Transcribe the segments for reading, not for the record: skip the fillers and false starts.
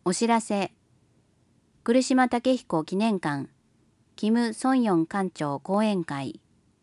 お知らせ。来島武彦記念館、キム・ソンヨン館長講演会。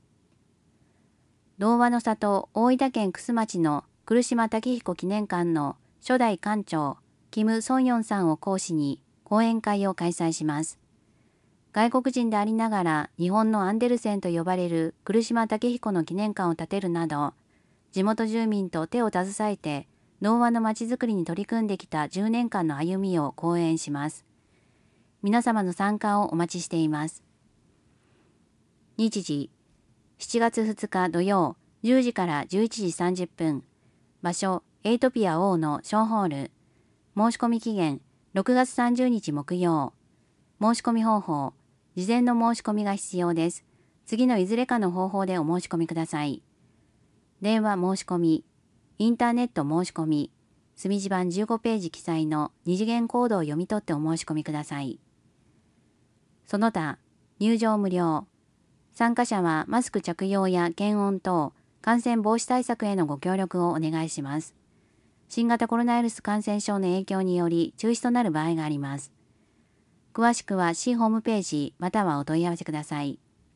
童話の里大分県玖珠町の来島武彦記念館の初代館長、キム・ソンヨンさんを講師に講演会を開催します。外国人でありながら日本のアンデルセンと呼ばれる来島武彦の記念館を建てるなど、地元住民と手を携えて童話のまちづくりに取り組んできた10年間の歩みを講演します。皆様の参加をお待ちしています。日時、7月2日土曜10時から11時30分。場所、エイトピア O の小ホール。申し込み期限、6月30日木曜。申し込み方法、事前の申し込みが必要です。次のいずれかの方法でお申し込みください。電話申し込み、インターネット申し込み、墨字版15ページ記載の二次元コードを読み取ってお申し込みください。その他、入場無料。参加者はマスク着用や検温等、感染防止対策へのご協力をお願いします。新型コロナウイルス感染症の影響により中止となる場合があります。詳しくは市ホームページまたはお問い合わせください。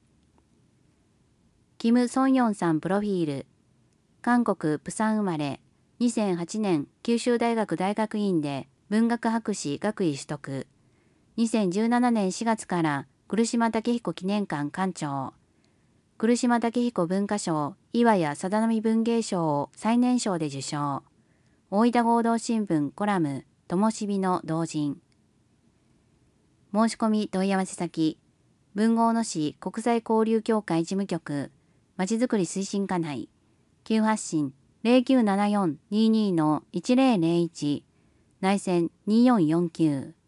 キム・ソンヨンさんプロフィール。韓国プサン生まれ、2008年九州大学大学院で文学博士学位取得。2017年4月から来島武彦記念館館長。来島武彦文化賞岩谷貞則文芸賞を最年少で受賞。大分合同新聞コラムともしびの同人。申し込み問い合わせ先、文豪野市国際交流協会事務局、まちづくり推進課内、急発進 0974-22-1001、内線2449。